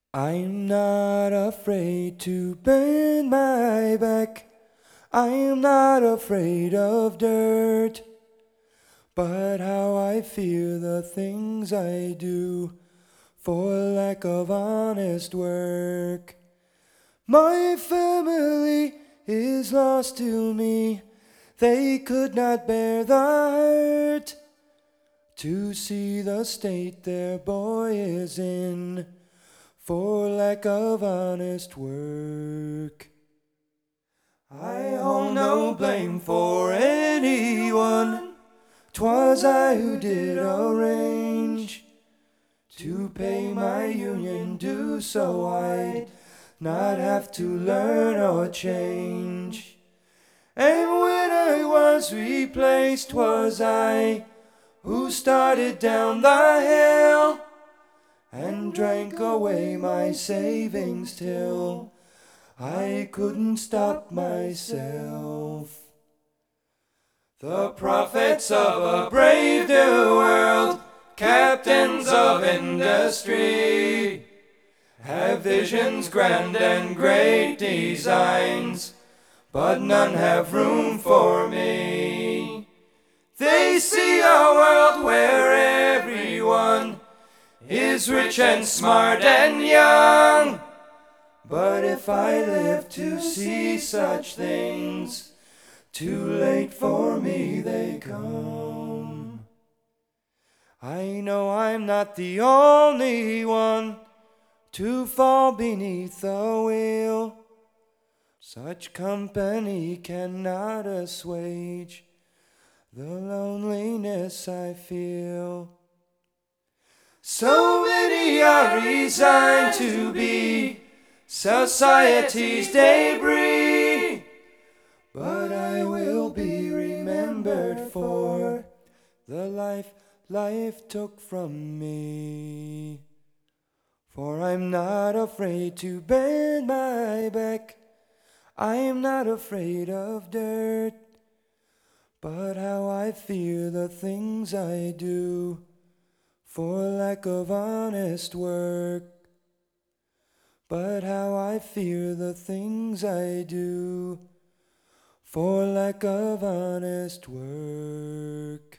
I'm not afraid to bend my back. I'm not afraid of dirt. But how I fear the things I do for lack of honest work. My family is lost to me. They could not bear the hurt to see the state their boy is in for lack of honest work. I hold no blame for anyone. 'Twas I who did arrange to pay my union due so I'd not have to learn or change. And when I was replaced, 'twas I who started down the hill and drank away my savings till I couldn't stop myself. The prophets of a brave new world, captains of industry, have visions grand and great designs, but none have room for me. They see a world where everyone is rich and smart and young. But if I live to see such things, too late for me they come. I know I'm not the only one to fall beneath the wheel. Such company cannot assuage the loneliness I feel. So many are resigned to be society's debris, but I will be remembered for the life took from me. For I'm not afraid to bend my back, I am not afraid of dirt, but how I fear the things I do for lack of honest work. But how I fear the things I do for lack of honest work.